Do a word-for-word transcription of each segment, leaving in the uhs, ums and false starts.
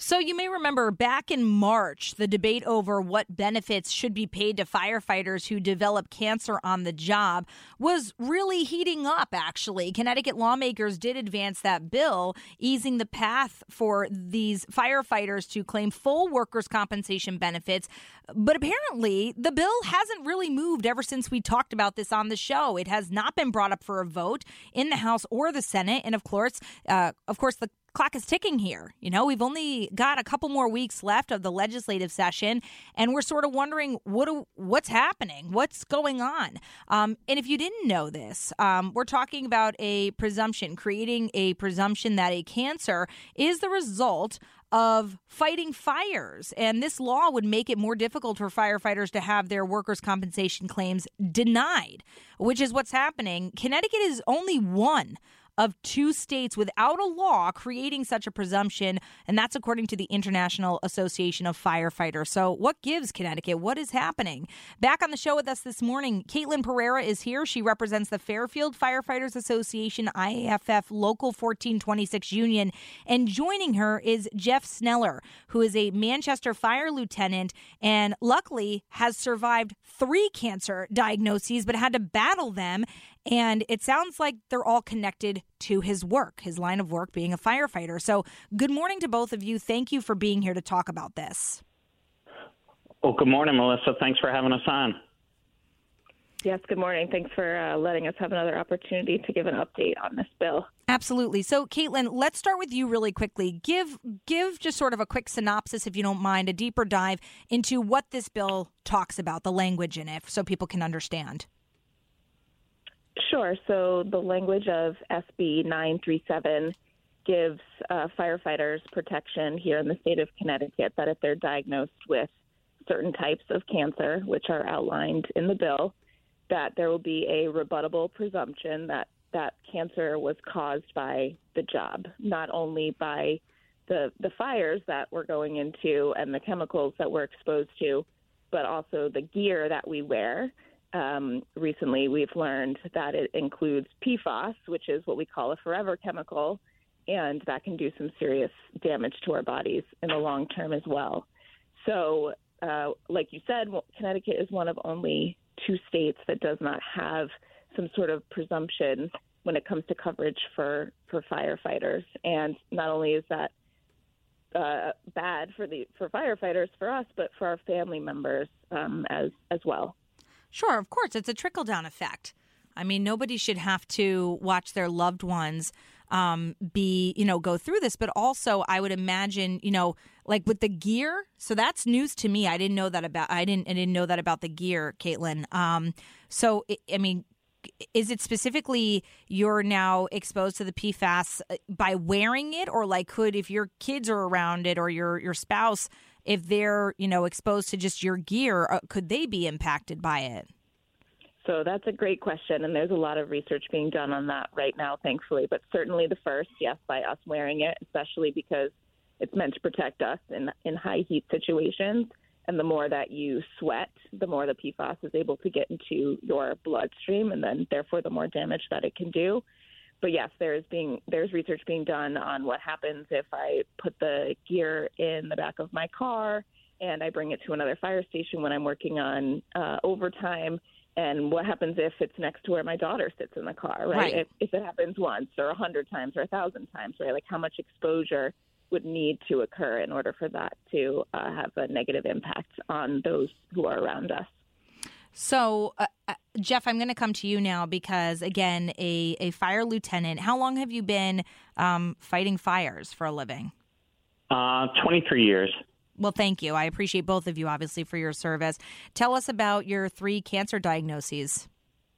So you may remember back in March, the debate over what benefits should be paid to firefighters who develop cancer on the job was really heating up, actually. Connecticut lawmakers did advance that bill, easing the path for these firefighters to claim full workers' compensation benefits. But apparently, the bill hasn't really moved ever since we talked about this on the show. It has not been brought up for a vote in the House or the Senate. And of course, uh, of course, the clock is ticking here. You know, we've only got a couple more weeks left of the legislative session, and we're sort of wondering what do, what's happening, what's going on. Um, and if you didn't know this, um, we're talking about a presumption, creating a presumption that a cancer is the result of fighting fires. And this law would make it more difficult for firefighters to have their workers' compensation claims denied, which is what's happening. Connecticut is only one of two states without a law creating such a presumption, and that's according to the International Association of Firefighters. So what gives Connecticut? What is happening? Back on the show with us this morning, Caitlin Pereira is here. She represents the Fairfield Firefighters Association, I A F F Local fourteen twenty-six Union, and joining her is Jeff Sneller, who is a Manchester fire lieutenant and luckily has survived three cancer diagnoses but had to battle them. And it sounds like they're all connected to his work, his line of work being a firefighter. So good morning to both of you. Thank you for being here to talk about this. Well, good morning, Melissa. Thanks for having us on. Yes, good morning. Thanks for uh, letting us have another opportunity to give an update on this bill. Absolutely. So, Caitlin, let's start with you really quickly. Give give just sort of a quick synopsis, if you don't mind, a deeper dive into what this bill talks about, the language in it, so people can understand. Sure. So the language of S B nine thirty-seven gives uh, firefighters protection here in the state of Connecticut that if they're diagnosed with certain types of cancer, which are outlined in the bill, that there will be a rebuttable presumption that that cancer was caused by the job, not only by the the fires that we're going into and the chemicals that we're exposed to, but also the gear that we wear. Um, recently, we've learned that it includes P FAS, which is what we call a forever chemical, and that can do some serious damage to our bodies in the long term as well. So, uh, like you said, Connecticut is one of only two states that does not have some sort of presumption when it comes to coverage for, for firefighters. And not only is that uh, bad for the for firefighters, for us, but for our family members um, as as well. Sure, of course. It's a trickle-down effect. I mean, nobody should have to watch their loved ones um, be, you know, go through this. But also, I would imagine, you know, like with the gear. So that's news to me. I didn't know that about. I didn't. I didn't know that about the gear, Caitlin. Um, so, I mean, is it specifically you're now exposed to the P FAS by wearing it, or like could if your kids are around it or your your spouse, if they're, you know, exposed to just your gear, uh, could they be impacted by it? So that's a great question, and there's a lot of research being done on that right now, thankfully. But certainly the first, yes, by us wearing it, especially because it's meant to protect us in, in high heat situations. And the more that you sweat, the more the P FAS is able to get into your bloodstream, and then therefore the more damage that it can do. But yes, there is being there's research being done on what happens if I put the gear in the back of my car and I bring it to another fire station when I'm working on uh, overtime, and what happens if it's next to where my daughter sits in the car, right? Right. If, if it happens once or a hundred times or a thousand times, right? Like how much exposure would need to occur in order for that to uh, have a negative impact on those who are around us. So, uh, Jeff, I'm going to come to you now because, again, a, a fire lieutenant, how long have you been um, fighting fires for a living? Uh, twenty-three years. Well, thank you. I appreciate both of you, obviously, for your service. Tell us about your three cancer diagnoses.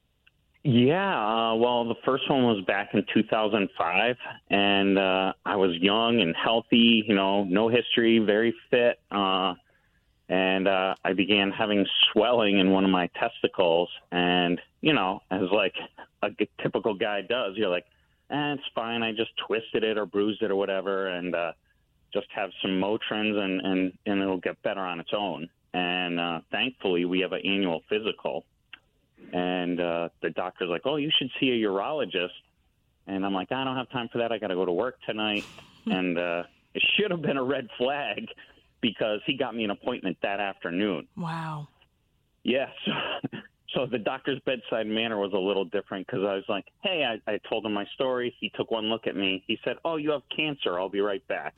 Yeah, uh, well, the first one was back in two thousand five, and uh, I was young and healthy, you know, no history, very fit, uh, and uh, I began having swelling in one of my testicles, and, you know, as like a g- typical guy does, you're like, eh, it's fine, I just twisted it or bruised it or whatever, and uh, just have some Motrins, and, and, and it'll get better on its own. And uh, thankfully, we have an annual physical. And uh, the doctor's like, oh, you should see a urologist. And I'm like, I don't have time for that. I got to go to work tonight. and uh, it should have been a red flag because he got me an appointment that afternoon. Wow. Yeah. So, so the doctor's bedside manner was a little different because I was like, hey, I, I told him my story. He took one look at me. He said, oh, you have cancer. I'll be right back.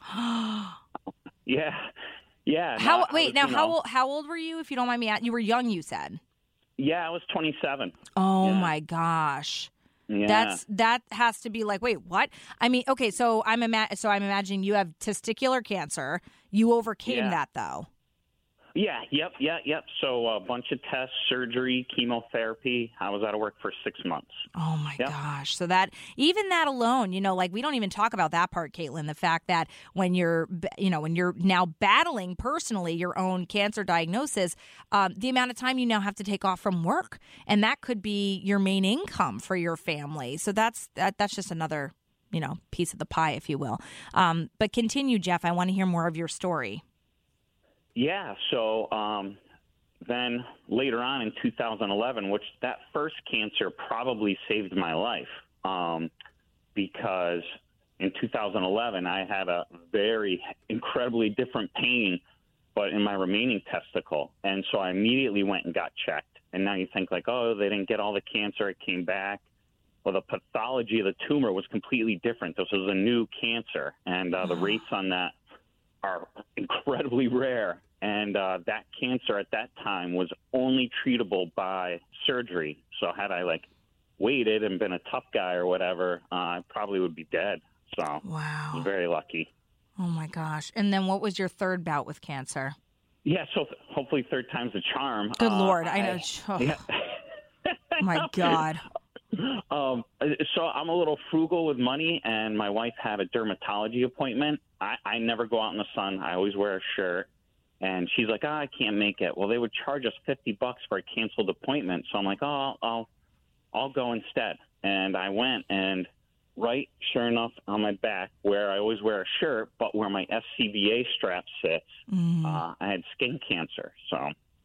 yeah. Yeah. How? No, wait, was, now, you how, know, old, how old were you, if you don't mind me asking? You were young, you said. Yeah, I was twenty-seven. Oh, yeah. my gosh. Yeah. That's that has to be like, wait, what? I mean, okay, so I'm ima- so I'm imagining you have testicular cancer. You overcame Yeah. that, though. Yeah, yep, yeah, yep. So a bunch of tests, surgery, chemotherapy. I was out of work for six months. Oh, my Yep. gosh. So that, even that alone, you know, like we don't even talk about that part, Caitlin, the fact that when you're, you know, when you're now battling personally your own cancer diagnosis, um, the amount of time you now have to take off from work. And that could be your main income for your family. So that's, that, that's just another, you know, piece of the pie, if you will. Um, but continue, Jeff. I want to hear more of your story. Yeah, so um, then later on in two thousand eleven, which that first cancer probably saved my life um, because in two thousand eleven I had a very incredibly different pain, but in my remaining testicle. And so I immediately went and got checked. And now you think like, oh, they didn't get all the cancer. It came back. Well, the pathology of the tumor was completely different. This was a new cancer, and uh, the rates on that are incredibly rare. And uh, that cancer at that time was only treatable by surgery. So had I like waited and been a tough guy or whatever, uh, I probably would be dead. So wow, I was very lucky. Oh my gosh. And then what was your third bout with cancer? Yeah, so th- hopefully third time's a charm. Good uh, Lord, I know. I, Oh, yeah. my God. Um, so I'm a little frugal with money, and my wife had a dermatology appointment. I, I never go out in the sun. I always wear a shirt. And she's like, oh, I can't make it. Well, they would charge us fifty bucks for a canceled appointment. So I'm like, oh, I'll, I'll, I'll go instead. And I went, and right, sure enough, on my back, where I always wear a shirt, but where my S C B A strap sits, mm. uh, I had skin cancer. So,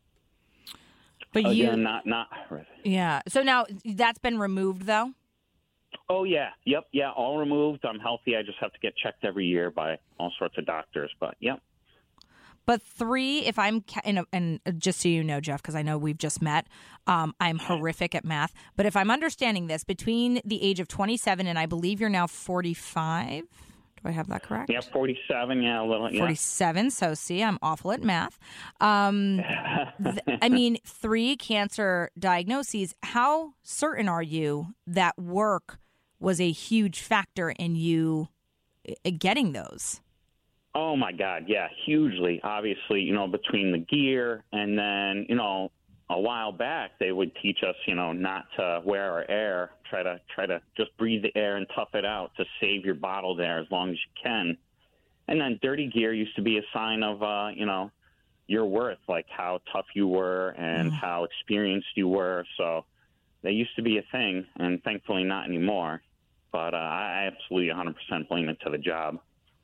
but again, you, not, not. Yeah. So now that's been removed, though? Oh, yeah. Yep. Yeah. All removed. I'm healthy. I just have to get checked every year by all sorts of doctors. But, yep. But three, if I'm, and, and just so you know, Jeff, because I know we've just met, um, I'm horrific at math. But if I'm understanding this, between the age of twenty-seven and I believe you're now forty-five. Do I have that correct? Yeah, forty-seven. Yeah, a little. Yeah. forty-seven. So see, I'm awful at math. Um, th- I mean, three cancer diagnoses. How certain are you that work was a huge factor in you getting those? Oh, my God. Yeah, hugely. Obviously, you know, between the gear and then, you know, a while back they would teach us, you know, not to wear our air, try to try to just breathe the air and tough it out to save your bottled air as long as you can. And then dirty gear used to be a sign of, uh, you know, your worth, like how tough you were and mm. how experienced you were. So they used to be a thing, and thankfully not anymore. But uh, I absolutely one hundred percent blame it to the job.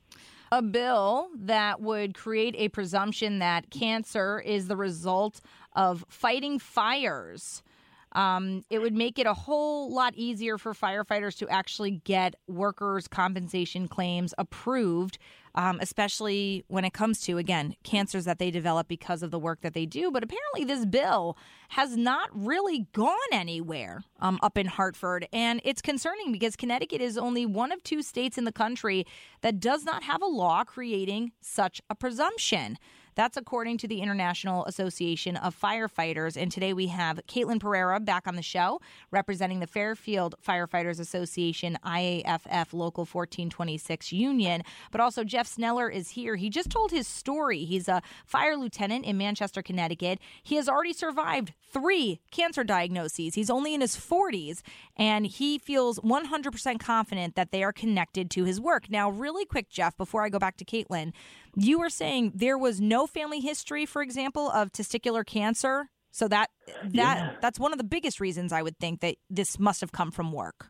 A bill that would create a presumption that cancer is the result of fighting fires. Um, it would make it a whole lot easier for firefighters to actually get workers' compensation claims approved, um, especially when it comes to, again, cancers that they develop because of the work that they do. But apparently this bill has not really gone anywhere um, up in Hartford. And it's concerning because Connecticut is only one of two states in the country that does not have a law creating such a presumption. That's according to the International Association of Firefighters. And today we have Caitlin Pereira back on the show, representing the Fairfield Firefighters Association, I A F F Local fourteen twenty-six Union. But also Jeff Sneller is here. He just told his story. He's a fire lieutenant in Manchester, Connecticut. He has already survived three cancer diagnoses. He's only in his forties, and he feels one hundred percent confident that they are connected to his work. Now, really quick, Jeff, before I go back to Caitlin, you were saying there was no family history, for example, of testicular cancer. So that that yeah. that's one of the biggest reasons I would think that this must have come from work.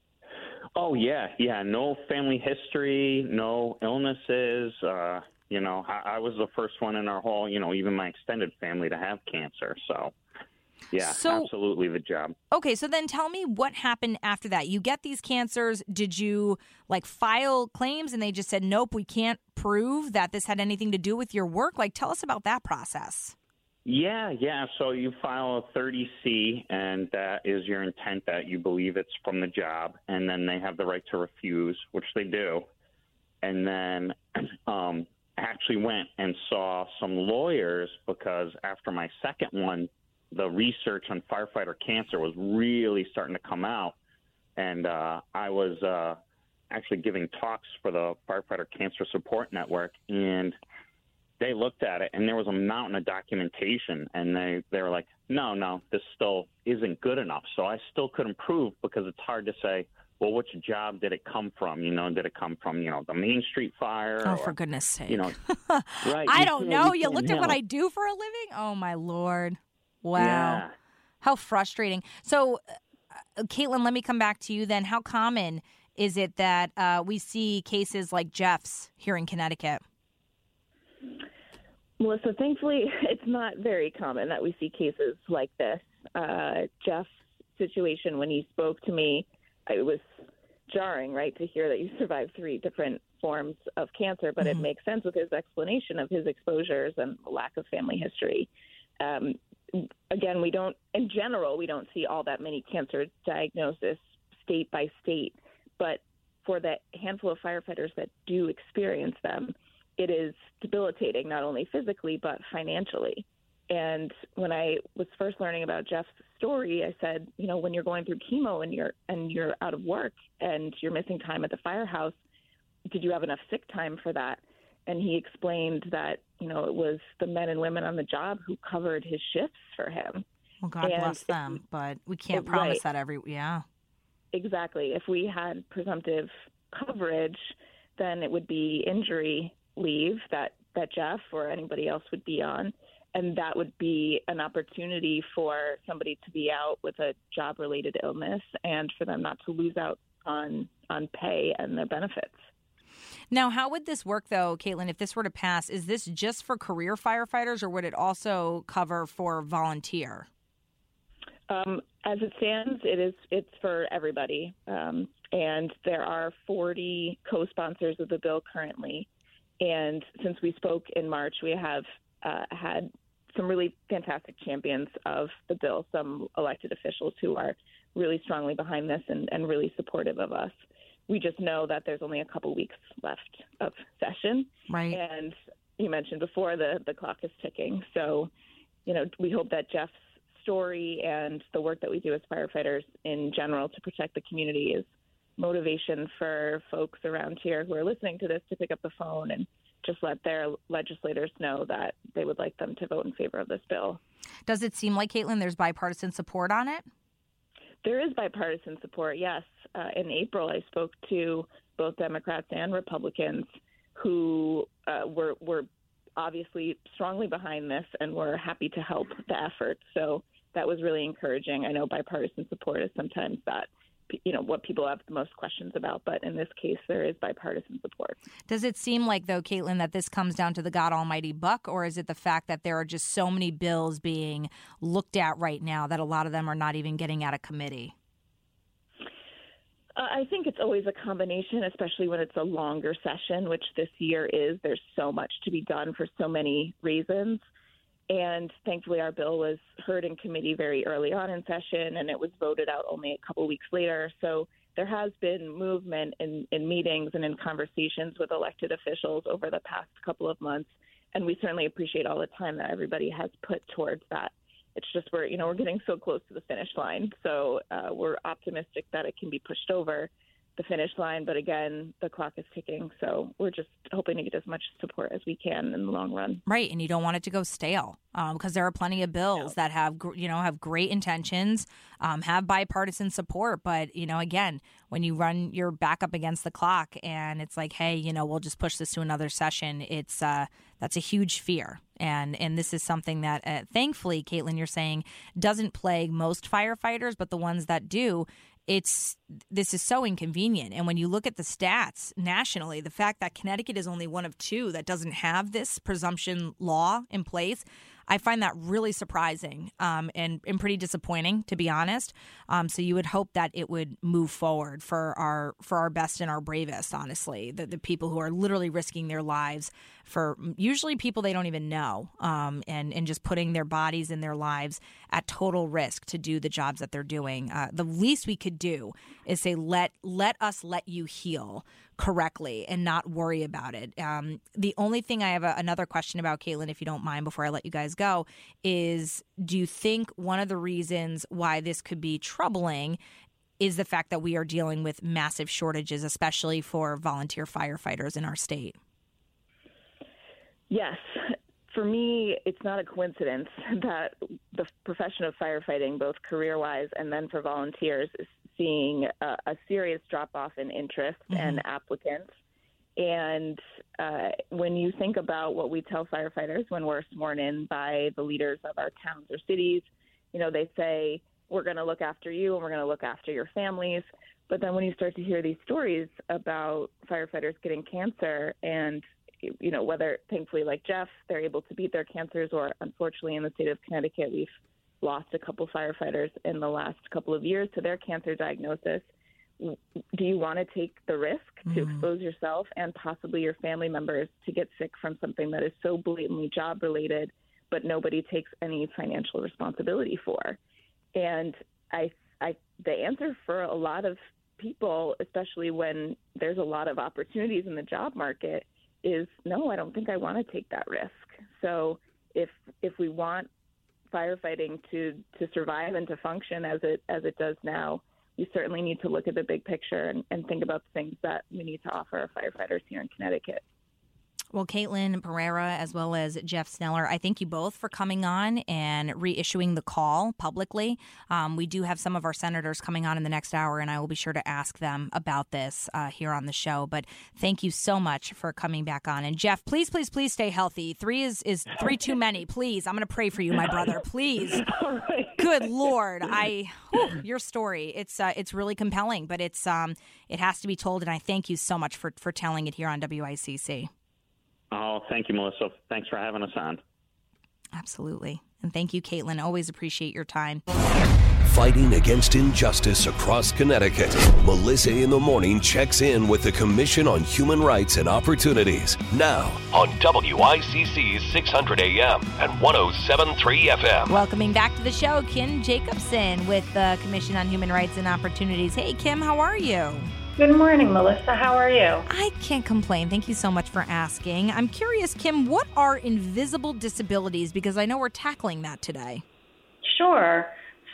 Oh, yeah. Yeah. No family history, no illnesses. Uh, you know, I, I was the first one in our whole, you know, even my extended family to have cancer. So, Yeah, so, absolutely the job. Okay, so then tell me what happened after that. You get these cancers. Did you like file claims and they just said, nope, we can't prove that this had anything to do with your work? Like, tell us about that process. Yeah, yeah. So you file a thirty C, and that is your intent that you believe it's from the job, and then they have the right to refuse, which they do. And then um, I actually went and saw some lawyers because after my second one, the research on firefighter cancer was really starting to come out. And uh, I was uh, actually giving talks for the Firefighter Cancer Support Network, and they looked at it, and there was a mountain of documentation, and they, they were like, no, no, this still isn't good enough. So I still couldn't prove because it's hard to say, well, which job did it come from? You know, did it come from, you know, the Main Street fire? Oh, or, for goodness sake. You know, right. I you don't know. You, you looked at what I do for a living? Oh, my Lord. Wow. Yeah. How frustrating. So, uh, Caitlin, let me come back to you then. How common is it that uh, we see cases like Jeff's here in Connecticut? Melissa, thankfully, it's not very common that we see cases like this. Uh, Jeff's situation, when he spoke to me, it was jarring, right, to hear that you survived three different forms of cancer, but mm-hmm. it makes sense with his explanation of his exposures and lack of family history. Um, again, we don't, in general, we don't see all that many cancer diagnoses state by state, but for the handful of firefighters that do experience them, it is debilitating, not only physically, but financially. And when I was first learning about Jeff's story, I said, you know, when you're going through chemo and you're and you're out of work and you're missing time at the firehouse, did you have enough sick time for that? And he explained that, you know, it was the men and women on the job who covered his shifts for him. Well, God and bless them, if, but we can't if, promise right. that every, yeah. Exactly. If we had presumptive coverage, then it would be injury leave that, that Jeff or anybody else would be on. And that would be an opportunity for somebody to be out with a job-related illness and for them not to lose out on on pay and their benefits. Now, how would this work, though, Caitlin, if this were to pass? Is this just for career firefighters, or would it also cover for volunteer? Um, as it stands, it is it's for everybody. Um, and there are forty co-sponsors of the bill currently. And since we spoke in March, we have uh, had some really fantastic champions of the bill, some elected officials who are really strongly behind this and, and really supportive of us. We just know that there's only a couple weeks left of session. Right. And you mentioned before the, the clock is ticking. So, you know, we hope that Jeff's story and the work that we do as firefighters in general to protect the community is motivation for folks around here who are listening to this to pick up the phone and just let their legislators know that they would like them to vote in favor of this bill. Does it seem like, Caitlin, there's bipartisan support on it? There is bipartisan support, yes. Uh, in April, I spoke to both Democrats and Republicans who uh, were, were obviously strongly behind this and were happy to help the effort. So that was really encouraging. I know bipartisan support is sometimes that, you know, what people have the most questions about, but in this case, there is bipartisan support. Does it seem like, though, Caitlin, that this comes down to the God almighty buck, or is it the fact that there are just so many bills being looked at right now that a lot of them are not even getting out of committee? Uh, I think it's always a combination, especially when it's a longer session, which this year is. There's so much to be done for so many reasons. And thankfully, our bill was heard in committee very early on in session, and it was voted out only a couple weeks later. So there has been movement in, in meetings and in conversations with elected officials over the past couple of months. And we certainly appreciate all the time that everybody has put towards that. It's just we're, you know, we're getting so close to the finish line. So uh, we're optimistic that it can be pushed over the finish line. But again, the clock is ticking. So we're just hoping to get as much support as we can in the long run. Right. And you don't want it to go stale um, because there are plenty of bills no. that have, you know, have great intentions, um, have bipartisan support. But, you know, again, when you run your back up against the clock and it's like, hey, you know, we'll just push this to another session. It's uh, that's a huge fear. And and this is something that, uh, thankfully, Caitlin, you're saying doesn't plague most firefighters, but the ones that do, it's this is so inconvenient. And when you look at the stats nationally, the fact that Connecticut is only one of two that doesn't have this presumption law in place, I find that really surprising um, and, and pretty disappointing, to be honest. Um, so you would hope that it would move forward for our for our best and our bravest, honestly, the, the people who are literally risking their lives for usually people they don't even know, um, and, and just putting their bodies and their lives at total risk to do the jobs that they're doing. Uh, the least we could do is say, let let us let you heal correctly and not worry about it. Um, the only thing I have a, another question about, Caitlin, if you don't mind, before I let you guys go, is do you think one of the reasons why this could be troubling is the fact that we are dealing with massive shortages, especially for volunteer firefighters in our state? Yes. For me, it's not a coincidence that the profession of firefighting, both career-wise and then for volunteers, is seeing a, a serious drop-off in interest mm-hmm. and applicants. And uh, when you think about what we tell firefighters when we're sworn in by the leaders of our towns or cities, you know, they say, we're going to look after you and we're going to look after your families. But then when you start to hear these stories about firefighters getting cancer and, you know, whether thankfully like Jeff, they're able to beat their cancers, or unfortunately in the state of Connecticut, we've lost a couple firefighters in the last couple of years to their cancer diagnosis. Do you want to take the risk mm-hmm. to expose yourself and possibly your family members to get sick from something that is so blatantly job related, but nobody takes any financial responsibility for? And I, I, the answer for a lot of people, especially when there's a lot of opportunities in the job market, is no, I don't think I want to take that risk. So if if we want firefighting to, to survive and to function as it as it does now, we certainly need to look at the big picture and, and think about the things that we need to offer our firefighters here in Connecticut. Well, Caitlin Pereira, as well as Jeff Sneller, I thank you both for coming on and reissuing the call publicly. Um, we do have some of our senators coming on in the next hour, and I will be sure to ask them about this uh, here on the show. But thank you so much for coming back on. And Jeff, please, please, please stay healthy. Three is, is three too many. Please, I'm going to pray for you, my brother. Please. All right. Good Lord, I whew, your story. It's uh, it's really compelling, but it's um it has to be told, and I thank you so much for for telling it here on W I C C. Oh, thank you, Melissa. Thanks for having us on. Absolutely. And thank you, Caitlin. Always appreciate your time. Fighting against injustice across Connecticut, Melissa in the Morning checks in with the Commission on Human Rights and Opportunities. Now on W I C C's six hundred A M and one oh seven point three F M. Welcoming back to the show, Kim Jacobson with the Commission on Human Rights and Opportunities. Hey, Kim, how are you? Good morning, Melissa. How are you? I can't complain. Thank you so much for asking. I'm curious, Kim, what are invisible disabilities? Because I know we're tackling that today. Sure.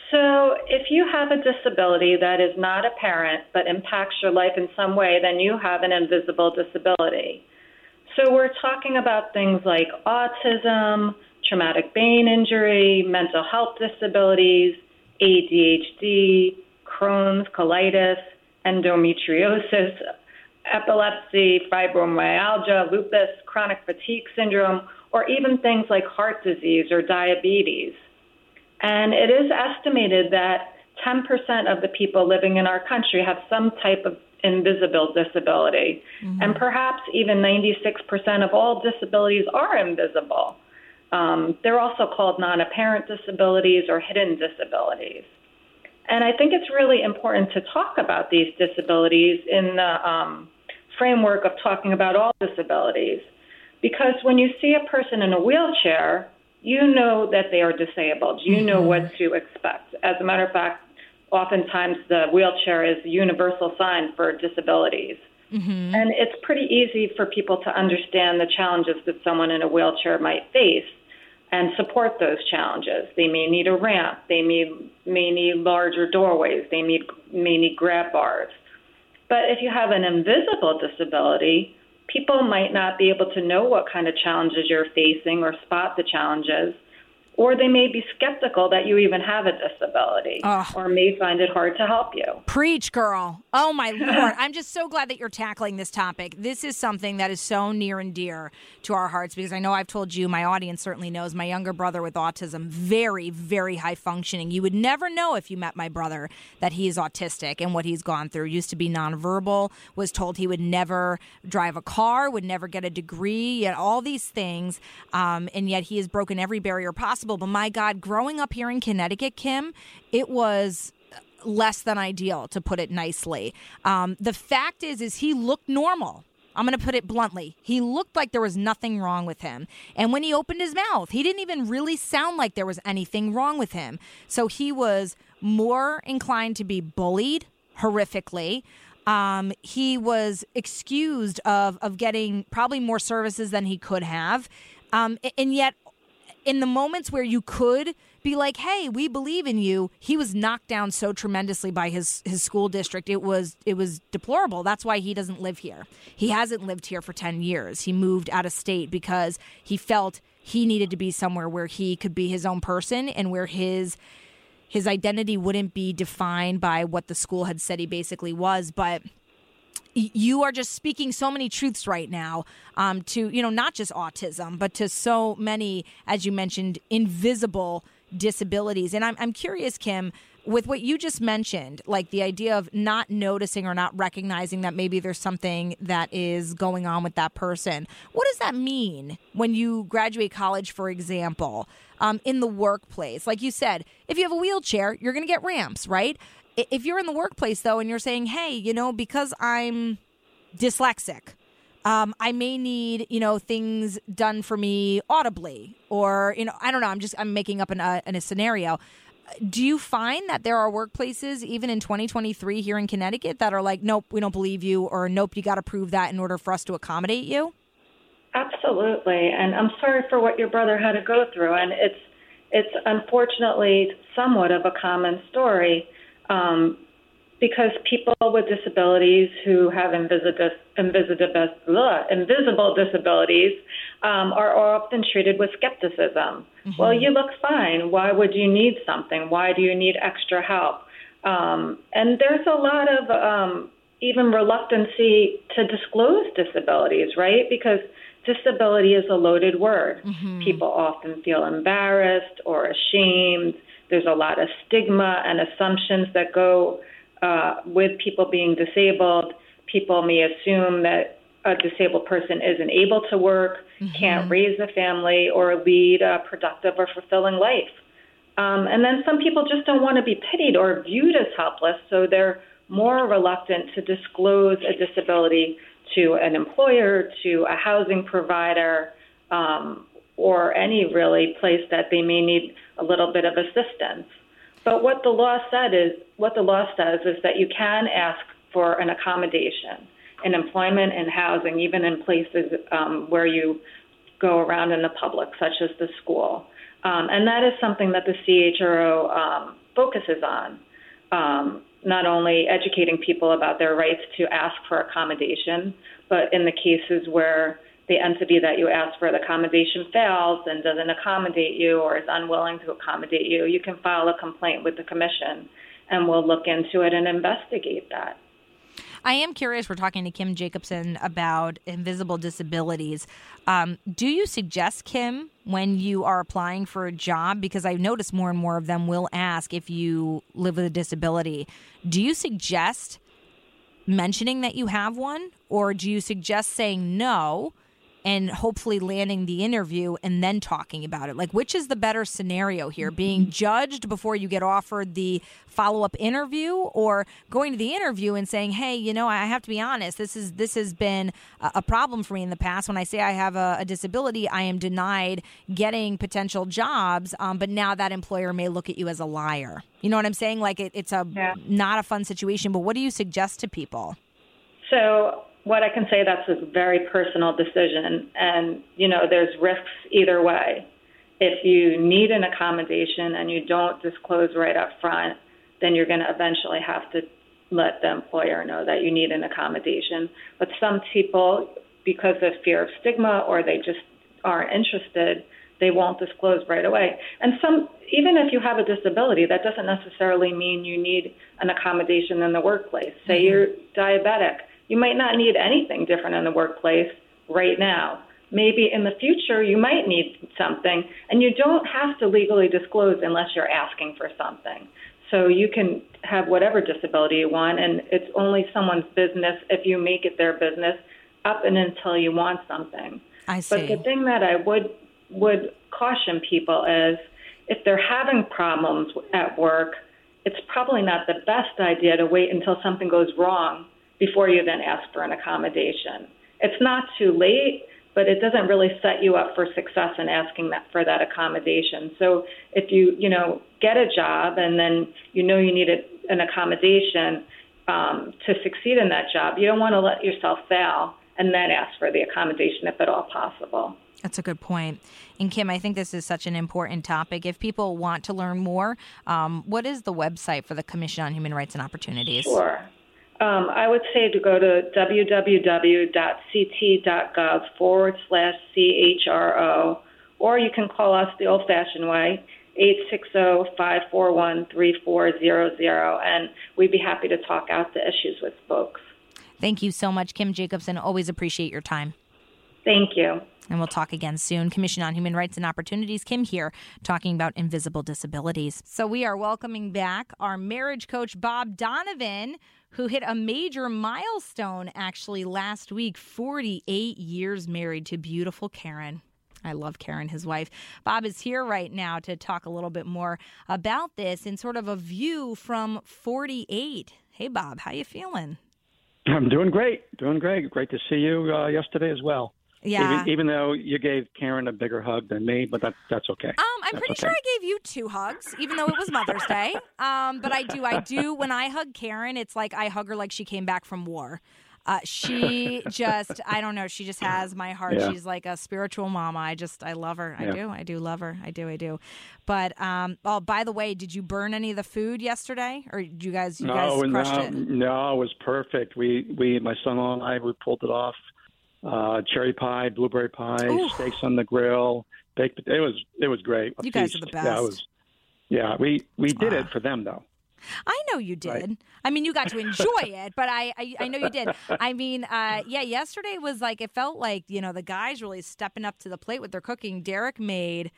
So if you have a disability that is not apparent but impacts your life in some way, then you have an invisible disability. So we're talking about things like autism, traumatic brain injury, mental health disabilities, A D H D, Crohn's, colitis, endometriosis, epilepsy, fibromyalgia, lupus, chronic fatigue syndrome, or even things like heart disease or diabetes. And it is estimated that ten percent of the people living in our country have some type of invisible disability. Mm-hmm. And perhaps even ninety-six percent of all disabilities are invisible. Um, they're also called non-apparent disabilities or hidden disabilities. And I think it's really important to talk about these disabilities in the um, framework of talking about all disabilities. Because when you see a person in a wheelchair, you know that they are disabled. You know mm-hmm. what to expect. As a matter of fact, oftentimes the wheelchair is a universal sign for disabilities. Mm-hmm. And it's pretty easy for people to understand the challenges that someone in a wheelchair might face and support those challenges. They may need a ramp. They may, may need larger doorways. They may, may need grab bars. But if you have an invisible disability, people might not be able to know what kind of challenges you're facing or spot the challenges, or they may be skeptical that you even have a disability, Ugh. or may find it hard to help you. Preach, girl. Oh, my Lord. I'm just so glad that you're tackling this topic. This is something that is so near and dear to our hearts, because I know I've told you, my audience certainly knows, my younger brother with autism, very, very high functioning. You would never know if you met my brother that he is autistic and what he's gone through. Used to be nonverbal, was told he would never drive a car, would never get a degree, yet all these things, um, and yet he has broken every barrier possible. But my God, growing up here in Connecticut, Kim, it was less than ideal, to put it nicely. Um, the fact is, is he looked normal. I'm going to put it bluntly. He looked like there was nothing wrong with him. And when he opened his mouth, he didn't even really sound like there was anything wrong with him. So he was more inclined to be bullied horrifically. Um, he was excused of, of getting probably more services than he could have. Um, and yet, in the moments where you could be like, hey, we believe in you, he was knocked down so tremendously by his, his school district. It was it was deplorable. That's why he doesn't live here. He hasn't lived here for ten years. He moved out of state because he felt he needed to be somewhere where he could be his own person and where his his identity wouldn't be defined by what the school had said he basically was. But you are just speaking so many truths right now um, to, you know, not just autism, but to so many, as you mentioned, invisible disabilities. And I'm, I'm curious, Kim, with what you just mentioned, like the idea of not noticing or not recognizing that maybe there's something that is going on with that person. What does that mean when you graduate college, for example, um, in the workplace? Like you said, if you have a wheelchair, you're going to get ramps, right? If you're in the workplace, though, and you're saying, hey, you know, because I'm dyslexic, um, I may need, you know, things done for me audibly, or, you know, I don't know, I'm just, I'm making up an, uh, in a scenario. Do you find that there are workplaces, even in twenty twenty-three here in Connecticut, that are like, nope, we don't believe you, or nope, you got to prove that in order for us to accommodate you? Absolutely. And I'm sorry for what your brother had to go through. And it's, it's unfortunately somewhat of a common story. Um, because people with disabilities who have invisible, invisible, invisible disabilities um, are often treated with skepticism. Mm-hmm. Well, you look fine. Why would you need something? Why do you need extra help? Um, and there's a lot of um, even reluctancy to disclose disabilities, right? Because disability is a loaded word. Mm-hmm. People often feel embarrassed or ashamed. There's a lot of stigma and assumptions that go uh, with people being disabled. People may assume that a disabled person isn't able to work, mm-hmm. can't raise a family, or lead a productive or fulfilling life. Um, and then some people just don't want to be pitied or viewed as helpless, so they're more reluctant to disclose a disability to an employer, to a housing provider, um, or any really place that they may need a little bit of assistance. But what the law said is, what the law says is that you can ask for an accommodation in employment and housing, even in places um, where you go around in the public, such as the school. Um, and that is something that the C H R O um, focuses on, um, not only educating people about their rights to ask for accommodation, but in the cases where the entity that you ask for the accommodation fails and doesn't accommodate you or is unwilling to accommodate you, you can file a complaint with the commission, and we'll look into it and investigate that. I am curious, we're talking to Kim Jacobson about invisible disabilities. Um, do you suggest, Kim, when you are applying for a job, because I've noticed more and more of them will ask if you live with a disability, do you suggest mentioning that you have one, or do you suggest saying no and hopefully landing the interview and then talking about it? Like, which is the better scenario here? Being judged before you get offered the follow-up interview, or going to the interview and saying, hey, you know, I have to be honest, this is this has been a problem for me in the past. When I say I have a, a disability, I am denied getting potential jobs, um, but now that employer may look at you as a liar. You know what I'm saying? Like, it, it's a yeah. not a fun situation, but what do you suggest to people? So what I can say, that's a very personal decision. And, you know, there's risks either way. If you need an accommodation and you don't disclose right up front, then you're going to eventually have to let the employer know that you need an accommodation. But some people, because of fear of stigma, or they just aren't interested, they won't disclose right away. And some, even if you have a disability, that doesn't necessarily mean you need an accommodation in the workplace. Say mm-hmm. you're diabetic. You might not need anything different in the workplace right now. Maybe in the future you might need something, and you don't have to legally disclose unless you're asking for something. So you can have whatever disability you want, and it's only someone's business if you make it their business up and until you want something. I see. But the thing that I would would caution people is if they're having problems at work, it's probably not the best idea to wait until something goes wrong before you then ask for an accommodation. It's not too late, but it doesn't really set you up for success in asking that for that accommodation. So if you, you know, get a job and then you know you need a, an accommodation um, to succeed in that job, you don't want to let yourself fail and then ask for the accommodation if at all possible. That's a good point. And Kim, I think this is such an important topic. If people want to learn more, um, what is the website for the Commission on Human Rights and Opportunities? Sure. Um, I would say to go to www.ct.gov forward slash CHRO, or you can call us the old-fashioned way, eight six zero, five four one, three four zero zero, and we'd be happy to talk out the issues with folks. Thank you so much, Kim Jacobson. Always appreciate your time. Thank you. And we'll talk again soon. Commission on Human Rights and Opportunities, Kim here, talking about invisible disabilities. So we are welcoming back our marriage coach, Bob Donovan, who hit a major milestone actually last week, forty-eight years married to beautiful Karen. I love Karen, his wife. Bob is here right now to talk a little bit more about this in sort of a view from forty-eight. Hey, Bob, how you feeling? I'm doing great. Doing great. Great to see you uh, yesterday as well. Yeah. Even, even though you gave Karen a bigger hug than me, but that, that's okay. Um, I'm that's pretty okay. sure I gave you two hugs, even though it was Mother's Day. Um, but I do, I do. When I hug Karen, it's like I hug her like she came back from war. Uh, she just, I don't know, she just has my heart. Yeah. She's like a spiritual mama. I just, I love her. I Yeah. do. I do love her. I do. I do. But, um, oh, by the way, did you burn any of the food yesterday? Or did you guys, you no, guys crushed no, it? No, it was perfect. We, we, my son-in-law and I, we pulled it off. Uh, cherry pie, blueberry pie, Ooh. steaks on the grill, baked. It was, it was great. A You guys feast. are the best. Yeah, it was, yeah, we, we did Ah. it for them though. I know you did. Right. I mean, you got to enjoy it, but I, I, I know you did. I mean, uh, yeah, yesterday was like, it felt like, you know, the guys really stepping up to the plate with their cooking. Derek made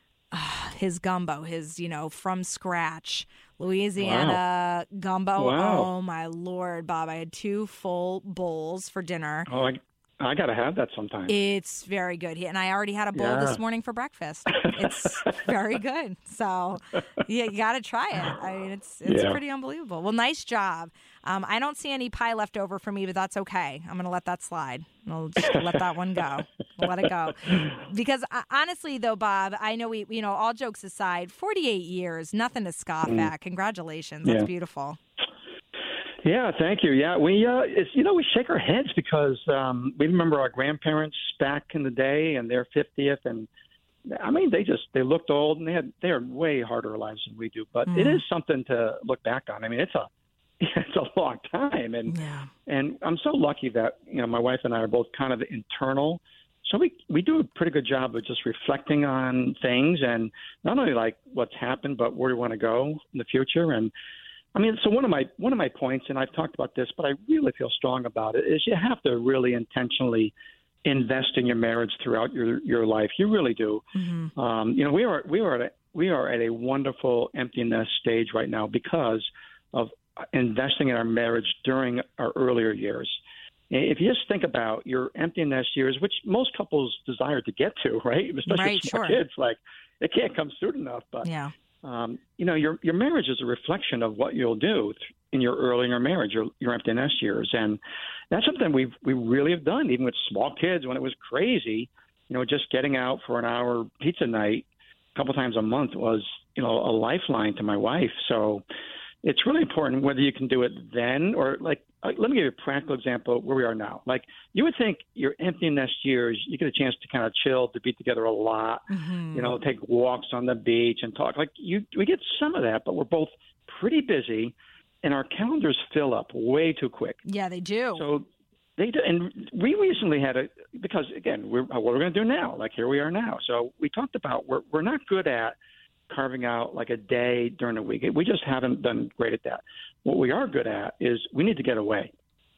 uh, his gumbo, his, you know, from scratch Louisiana wow. gumbo. Wow. Oh, my Lord, Bob. I had two full bowls for dinner. Oh, I, I got to have that sometime. It's very good. And I already had a bowl Yeah. this morning for breakfast. It's very good. So, yeah, you got to try it. I mean, it's it's Yeah. pretty unbelievable. Well, nice job. Um, I don't see any pie left over for me, but that's okay. I'm going to let that slide. I'll just let that one go. I'll let it go. Because uh, honestly, though, Bob, I know we, you know, all jokes aside, forty-eight years, nothing to scoff Mm. at. Congratulations. That's Yeah. beautiful. Yeah, thank you. Yeah, we uh, it's, you know we shake our heads because um, we remember our grandparents back in the day and their fiftieth, and I mean they just they looked old and they had they are way harder lives than we do. But Mm. it is something to look back on. I mean it's a it's a long time, and Yeah. and I'm so lucky that you know my wife and I are both kind of internal. So we we do a pretty good job of just reflecting on things and not only like what's happened, but where we want to go in the future. And I mean, so one of my one of my points, and I've talked about this, but I really feel strong about it, is you have to really intentionally invest in your marriage throughout your your life. You really do. Mm-hmm. Um, you know, we are we are at a, we are at a wonderful empty nest stage right now because of investing in our marriage during our earlier years. If you just think about your empty nest years, which most couples desire to get to, right? Especially Right, with small sure. kids, like it can't come soon enough. But Yeah. um, you know, your your marriage is a reflection of what you'll do in your earlier marriage, your your empty nest years, and that's something we we really have done, even with small kids when it was crazy. You know, just getting out for an hour pizza night a couple times a month was, you know, a lifeline to my wife. So it's really important whether you can do it then or like. Uh, let me give you a practical example of where we are now. Like you would think your empty nest years, you get a chance to kind of chill, to be together a lot, Mm-hmm. you know, take walks on the beach and talk. Like you, we get some of that, but we're both pretty busy, and our calendars fill up way too quick. Yeah, they do. So, They do, and we recently had a because again, we're what we're going to do now. Like here we are now. So we talked about we're we're not good at carving out like a day during the week. We just haven't done great at that. What we are good at is we need to get away.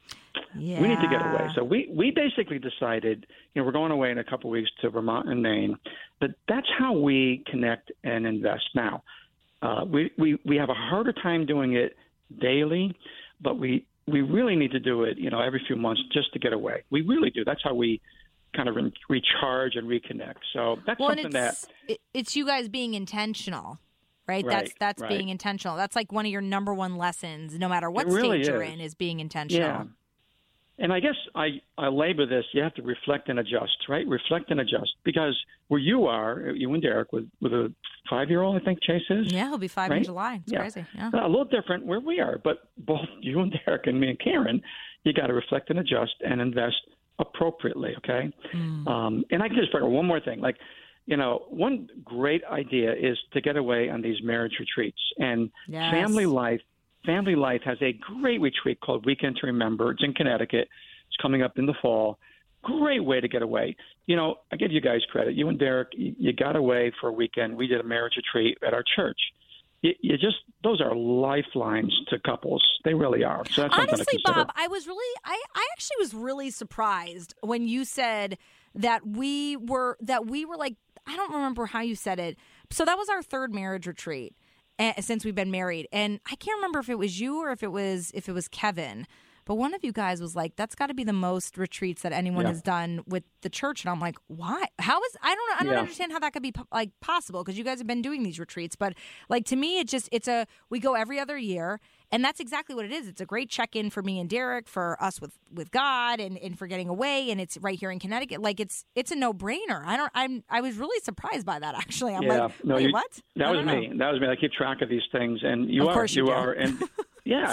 Yeah. We need to get away. So we, we basically decided, you know, we're going away in a couple of weeks to Vermont and Maine, but that's how we connect and invest now. Uh, we, we, we have a harder time doing it daily, but we, we really need to do it, you know, every few months just to get away. We really do. That's how we kind of re- recharge and reconnect. So that's well, something it's, that it, it's you guys being intentional, right? Right, that's that's right. being intentional. That's like one of your number one lessons, no matter what It really stage you're is. in, is being intentional. Yeah. And I guess I, I labor this, you have to reflect and adjust, right? Reflect and adjust. Because where you are, you and Derek, with, with a five-year-old, I think Chase is. Yeah, he'll be five right? in July. It's yeah. crazy. Yeah. A little different where we are. But both you and Derek and me and Karen, you got to reflect and adjust and invest appropriately, okay? Mm. Um, and I can just bring up one more thing. Like, you know, one great idea is to get away on these marriage retreats. And yes. family life Family Life has a great retreat called Weekend to Remember. It's in Connecticut. It's coming up in the fall. Great way to get away. You know, I give you guys credit. You and Derek, you, you got away for a weekend. We did a marriage retreat at our church. You, you just, those are lifelines to couples. They really are. So that's something Honestly, to consider. Bob, I was really, I, I actually was really surprised when you said that we were, that we were like, I don't remember how you said it. So that was our third marriage retreat since we've been married. And I can't remember if it was you or if it was if it was Kevin. But one of you guys was like, that's got to be the most retreats that anyone yeah. has done with the church. And I'm like, why? How is, I don't know. I don't yeah. understand how that could be like possible because you guys have been doing these retreats. But like to me, it just, it's a, we go every other year. And that's exactly what it is. It's a great check-in for me and Derek, for us with, with God and, and for getting away. And it's right here in Connecticut. Like it's, it's a no-brainer. I don't, I'm, I was really surprised by that actually. I'm yeah. like, no, wait, you, what? That was me. know. That was me. I keep track of these things and you of are, course you, you do. are. And yeah,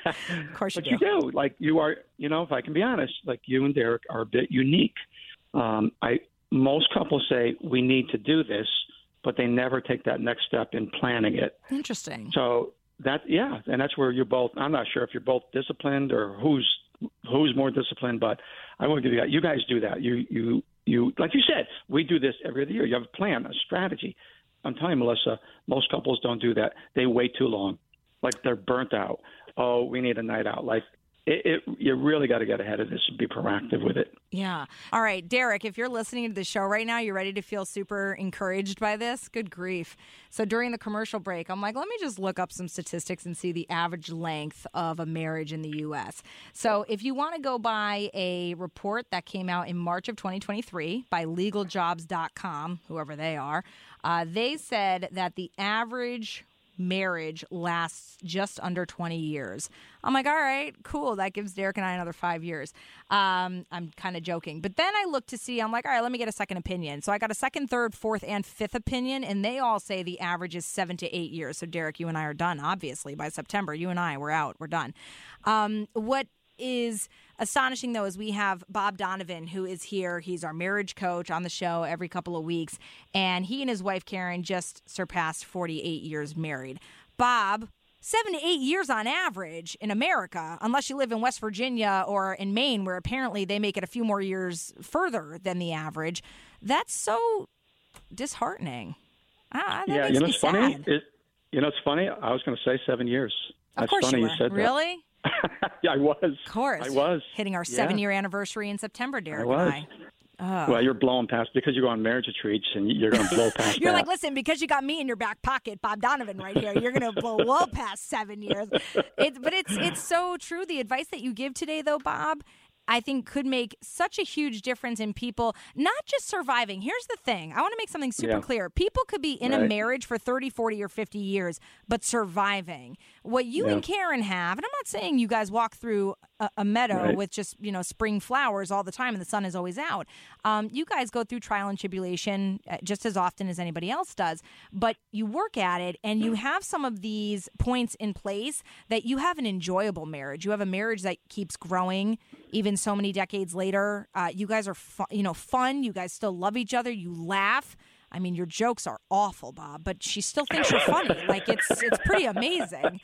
of course you but do. you do. Like you are, you know, if I can be honest, like you and Derek are a bit unique. Um, I, most couples say we need to do this, but they never take that next step in planning it. Interesting. So that, yeah, and that's where you're both. I'm not sure if you're both disciplined or who's who's more disciplined, but I want to give you that. You guys do that. You you you like you said. We do this every other year. You have a plan, a strategy. I'm telling you, Melissa, most couples don't do that. They wait too long, like they're burnt out. Oh, we need a night out. Like it, it you really got to get ahead of this and be proactive with it. Yeah. All right, Derek, if you're listening to the show right now, you're ready to feel super encouraged by this? Good grief. So during the commercial break, I'm like, let me just look up some statistics and see the average length of a marriage in the U S. So if you want to go by a report that came out in March of twenty twenty-three by legal jobs dot com, whoever they are, uh, they said that the average marriage lasts just under twenty years. I'm like, all right, cool. That gives Derek and I another five years. Um, I'm kind of joking. But then I looked to see, I'm like, all right, let me get a second opinion. So I got a second, third, fourth, and fifth opinion, and they all say the average is seven to eight years. So Derek, you and I are done, obviously, by September. You and I, we're out. We're done. Um, what is astonishing, though, is we have Bob Donovan, who is here. He's our marriage coach on the show every couple of weeks. And he and his wife, Karen, just surpassed forty-eight years married. Bob, seven to eight years on average in America, unless you live in West Virginia or in Maine, where apparently they make it a few more years further than the average. That's so disheartening. Ah, that yeah, makes you know, me it's funny. sad. It, you know, it's funny. I was going to say seven years. Of That's course funny you you were. said that. Really? Yeah, I was. Of course. I was. Hitting our Yeah. seven-year anniversary in September, Derek I was. and I. Oh. Well, you're blowing past because you go on marriage retreats and you're going to blow past You're that. like, listen, because you got me in your back pocket, Bob Donovan right here, you're going to blow well past seven years. It's, but it's it's so true. The advice that you give today, though, Bob, I think could make such a huge difference in people, not just surviving. Here's the thing. I want to make something super Yeah. clear. People could be in Right. a marriage for thirty, forty, or fifty years, but surviving. What you Yeah. and Karen have, and I'm not saying you guys walk through a, a meadow Right. with just, you know, spring flowers all the time and the sun is always out. Um, you guys go through trial and tribulation uh, just as often as anybody else does, but you work at it and you have some of these points in place that you have an enjoyable marriage. You have a marriage that keeps growing even so many decades later. Uh, you guys are, fu- you know, fun. You guys still love each other. You laugh. I mean, your jokes are awful, Bob, but she still thinks you're funny. Like, it's it's pretty amazing.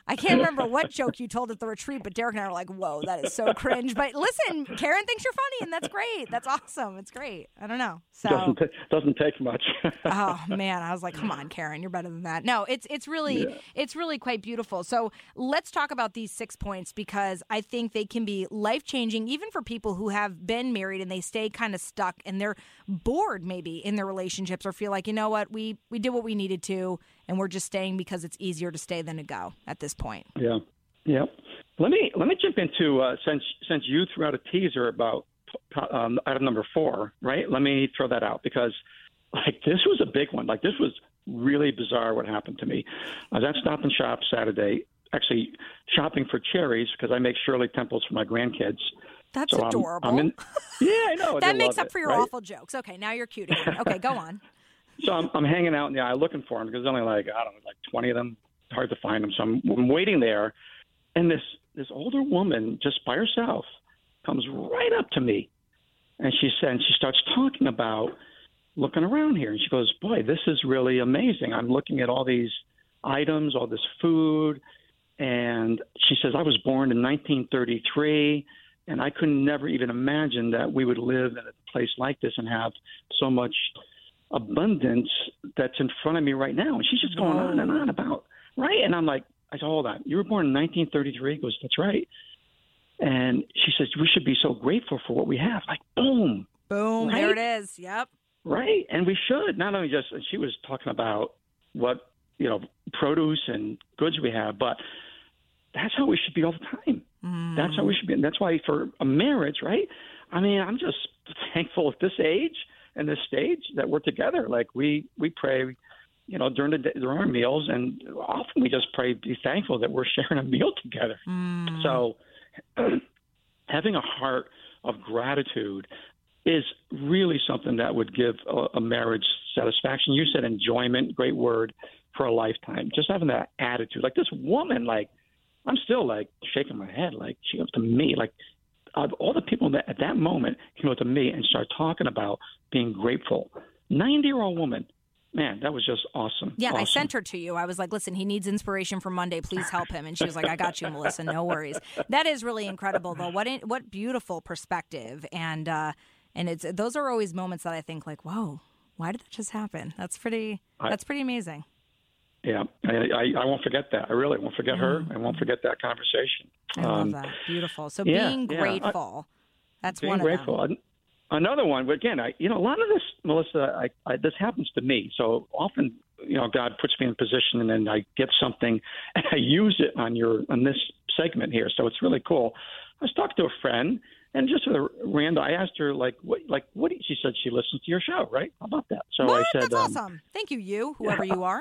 I can't remember what joke you told at the retreat, but Derek and I were like, whoa, that is so cringe. But listen, Karen thinks you're funny, and that's great. That's awesome. It's great. I don't know. So doesn't, t- doesn't take much. Oh, man. I was like, come on, Karen, you're better than that. No, it's it's really yeah. it's really quite beautiful. So let's talk about these six points because I think they can be life-changing, even for people who have been married and they stay kind of stuck and they're bored maybe in their relationships or feel like, you know what, we, we did what we needed to, and we're just staying because it's easier to stay than to go at this point. Yeah, yeah. Let me let me jump into uh, since since you threw out a teaser about um, item number four, right? Let me throw that out because like this was a big one. Like this was really bizarre what happened to me. I was at Stop and Shop Saturday, actually shopping for cherries because I make Shirley Temples for my grandkids. That's so adorable. I'm, I'm in, yeah, I know. That makes up it, for your right? awful jokes. Okay, now you're cute again. Okay, go on. So I'm, I'm hanging out in the aisle looking for them because there's only like, I don't know, like twenty of them. It's hard to find them. So I'm, I'm waiting there. And this, this older woman just by herself comes right up to me. And she said, and she starts talking about looking around here. And she goes, boy, this is really amazing. I'm looking at all these items, all this food. And she says, I was born in nineteen thirty-three. And I could never even imagine that we would live in a place like this and have so much abundance that's in front of me right now. And she's just going on and on about, right? And I'm like, I said, hold on. You were born in nineteen thirty-three? He goes, that's right. And she says, we should be so grateful for what we have. Like, boom. Boom. Right? There it is. Yep. Right. And we should. Not only just, she was talking about what, you know, produce and goods we have, but that's how we should be all the time. Mm. That's how we should be. And that's why for a marriage, right? I mean, I'm just thankful at this age and this stage that we're together. Like we, we pray, you know, during the day, during our meals, and often we just pray, be thankful that we're sharing a meal together. Mm. So having a heart of gratitude is really something that would give a, a marriage satisfaction. You said enjoyment, great word, for a lifetime. Just having that attitude. Like this woman, like, I'm still like shaking my head. Like she up to me, like uh, all the people that at that moment came up to me and started talking about being grateful. ninety-year-old woman. Man, that was just awesome. Yeah, awesome. I sent her to you. I was like, listen, he needs inspiration for Monday. Please help him. And she was like, I got you, Melissa. No worries. That is really incredible, though. What in, what beautiful perspective. And uh, and it's those are always moments that I think like, whoa, why did that just happen? That's pretty. I, that's pretty amazing. Yeah, I, I, I won't forget that. I really won't forget her. I won't forget that conversation. I um, love that. Beautiful. So yeah, being yeah. grateful. That's being one of grateful. them. Another one, but again, I, you know, a lot of this, Melissa, I, I, this happens to me. So often, you know, God puts me in a position and then I get something and I use it on your, on this segment here. So it's really cool. I was talking to a friend and just a random, I asked her like, what, like, what, do you, she said she listens to your show, right? How about that? So what? I said, that's um, awesome. Thank you, you, whoever you are.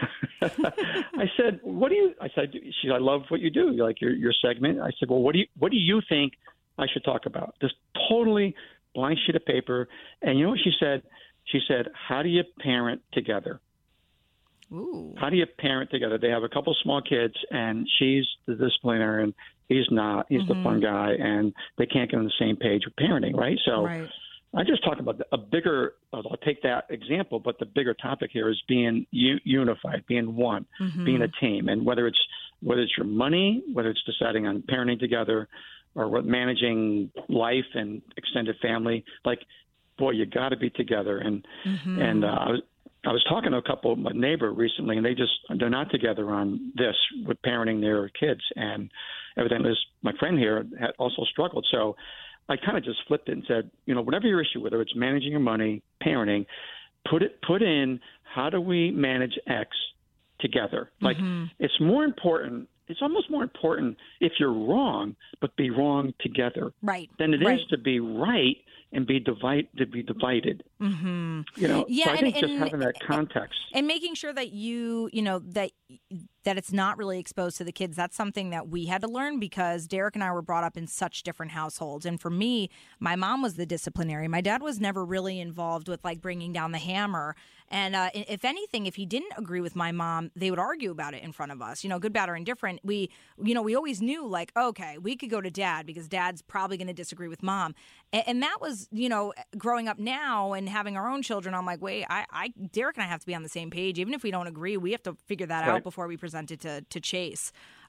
I said, what do you, I said, she, I love what you do. Like your, your segment. I said, well, what do you, what do you think I should talk about? Just totally blank sheet of paper. And you know what she said? She said, how do you parent together? Ooh. How do you parent together? They have a couple small kids, and she's the disciplinarian, and he's not. He's mm-hmm. the fun guy, and they can't get on the same page with parenting, right? So right. I just talk about a bigger, I'll take that example, but the bigger topic here is being u- unified, being one, mm-hmm. being a team. And whether it's whether it's your money, whether it's deciding on parenting together, or what managing life and extended family, like, boy, you got to be together. And mm-hmm. and uh, I was I was talking to a couple, my neighbor recently, and they just they're not together on this with parenting their kids and everything. This my friend here had also struggled, so I kind of just flipped it and said, you know, whatever your issue, whether it's managing your money, parenting, put it put in how do we manage X together? Like mm-hmm. it's more important. It's almost more important if you're wrong, but be wrong together, right? Than it right. is to be right and be divide to be divided. Mm-hmm. You know, yeah, so I and, think and, just having that context and making sure that you, you know, that that it's not really exposed to the kids. That's something that we had to learn because Derek and I were brought up in such different households. And for me, my mom was the disciplinarian. My dad was never really involved with like bringing down the hammer. And uh, if anything, if he didn't agree with my mom, they would argue about it in front of us, you know, good, bad, or indifferent. We, you know, we always knew like, okay, we could go to dad because dad's probably going to disagree with mom. And, and that was, you know, growing up now and having our own children, I'm like, wait, I, I, Derek and I have to be on the same page. Even if we don't agree, we have to figure that right. out before we present it to, to Chase.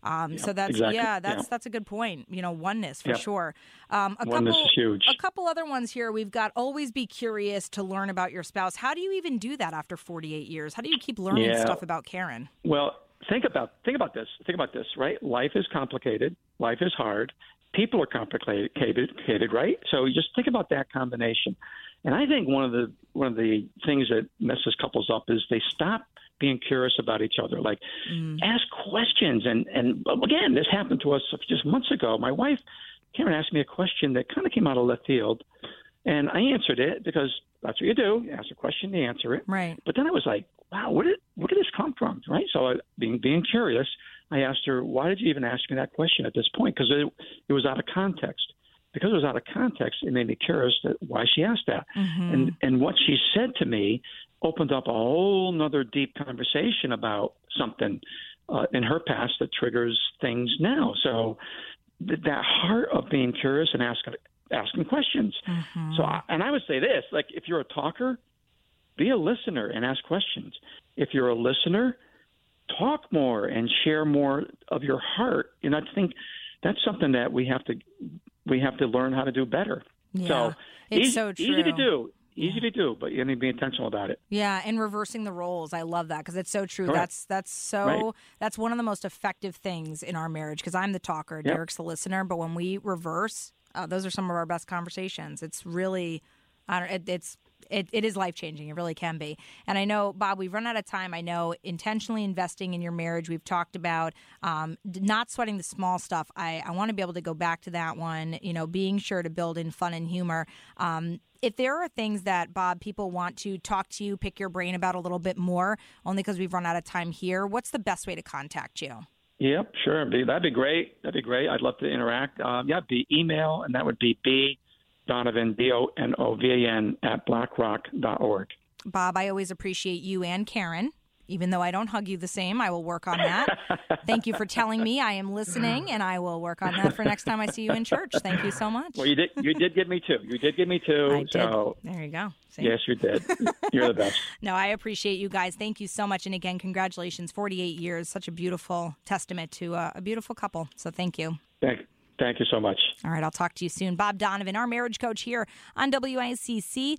Um, Yep, so that's exactly. yeah, that's Yeah. that's a good point. You know, oneness for Yep. sure. Um, a Oneness couple, is huge. A couple other ones here. We've got always be curious to learn about your spouse. How do you even do that after forty-eight years? How do you keep learning Yeah. stuff about Karen? Well, think about think about this. Think about this, right? Life is complicated. Life is hard. People are complicated, complicated, right? So you just think about that combination. And I think one of the one of the things that messes couples up is they stop being curious about each other. Like, Mm. ask questions. And and again, this happened to us just months ago. My wife, Karen, asked me a question that kind of came out of left field, and I answered it because that's what you do. You ask a question, you answer it. Right. But then I was like, wow, where did where did this come from? Right. So I, being being curious, I asked her, why did you even ask me that question at this point? Because it, it was out of context. Because it was out of context, it made me curious that why she asked that. Mm-hmm. And and what she said to me opened up a whole nother deep conversation about something uh, in her past that triggers things now. So th- that heart of being curious and asking asking questions. Mm-hmm. So I, and I would say this, like if you're a talker, be a listener and ask questions. If you're a listener, talk more and share more of your heart. And I think that's something that we have to we have to learn how to do better. Yeah, so it's easy, so true. Easy to do. Easy Yeah. to do, but you need to be intentional about it. Yeah, and reversing the roles. I love that because it's so true. Correct. That's that's so Right. that's one of the most effective things in our marriage because I'm the talker, Yep. Derek's the listener. But when we reverse, uh, those are some of our best conversations. It's really, I don't, it, it's it, it is life changing. It really can be. And I know, Bob, we've run out of time. I know intentionally investing in your marriage. We've talked about um, not sweating the small stuff. I I want to be able to go back to that one. You know, being sure to build in fun and humor. Um, If there are things that, Bob, people want to talk to you, pick your brain about a little bit more, only because we've run out of time here, what's the best way to contact you? Yep, sure. Be, that'd be great. That'd be great. I'd love to interact. Um, yeah, be email, and that would be B Donovan, D O N O V A N, at blackrock dot org. Bob, I always appreciate you and Karen. Even though I don't hug you the same, I will work on that. Thank you for telling me. I am listening, and I will work on that for next time I see you in church. Thank you so much. Well, you did. You did give me two. You did give me two. I did. So There you go. See? yes, you did. You're the best. No, I appreciate you guys. Thank you so much. And again, congratulations. forty-eight years, such a beautiful testament to a, a beautiful couple. So thank you. Thank, thank you so much. All right, I'll talk to you soon. Bob Donovan, our marriage coach here on W I C C.